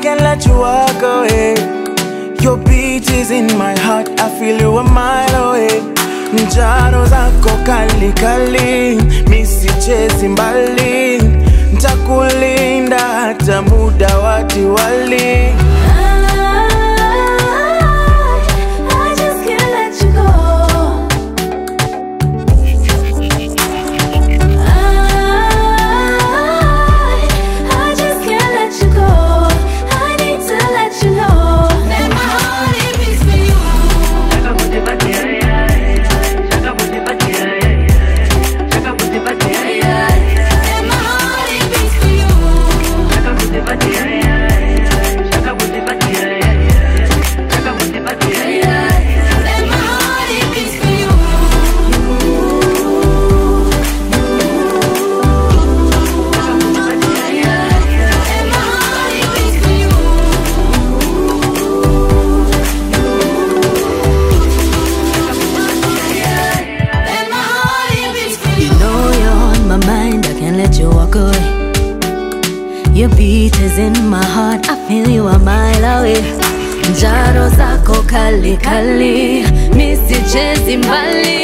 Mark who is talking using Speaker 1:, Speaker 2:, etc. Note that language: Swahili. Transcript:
Speaker 1: can't let you walk away. Your beat is in my heart, I feel you a mile away. Njaro zako kali kali, misichezi mbali. Ntakulinda hata muda wa Diwali.
Speaker 2: Your beat is in my heart, I feel you a mile away. Njaro zako kali kali, misichezi mbali.